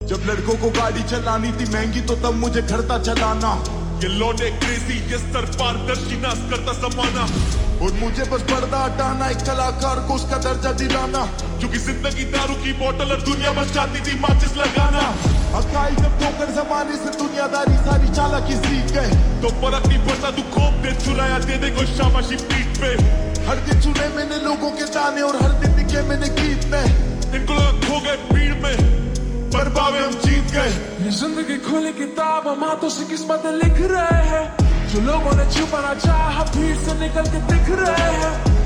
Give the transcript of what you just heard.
जब लड़कों को गाड़ी चलानी थी महंगी तो तब मुझे घर था चलाना। ये लौटे क्रेजी, ये सर पारदर्शी नाश करता जमाना। और मुझे बस पर्दा हटाना, एक कलाकार को उसका दर्जा दिलाना। क्योंकि जिंदगी दारू की बोतल और दुनिया बस चाहती थी माचिस लगाना। अकाई जब ठोकर जमाने से दुनियादारी सारी चालाकी सीख गए। तो फर्क नहीं पड़ता तू खोप दे चुराया दे दे कोई शाबाशी पीठ पे। हर दिन सुने मैंने लोगों के ताने और हर दिन दिखे मैंने गीत में। इनको लगा खो गए भीड़ में, पर बावे हम जीत गए। ये जिंदगी खुली किताब हम हाथों से किस्मतें लिख रहे हैं। जो लोगों ने छुपाना चाहा भीड़ से निकल के दिख रहे हैं।